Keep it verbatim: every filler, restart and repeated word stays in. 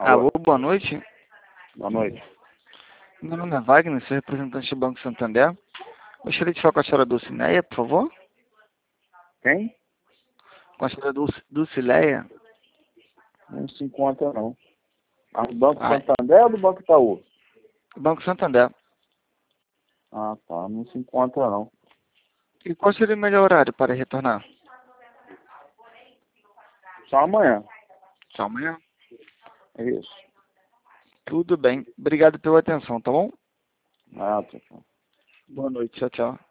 Alô, Alô, boa noite. boa noite. Meu nome é Wagner, sou representante do Banco Santander. Gostaria de falar com a senhora Dulcineia, por favor? Quem? Com a senhora Dulce, Dulcileia? Não se encontra, não. Ah, do Banco Ah, Santander ou do Banco Itaú? Banco Santander. Ah, tá. Não se encontra, não. E qual seria o melhor horário para retornar? Só amanhã. Só amanhã? É isso. Tudo bem. Obrigado pela atenção, tá bom? Ah, tá. Boa noite. Tchau, tchau.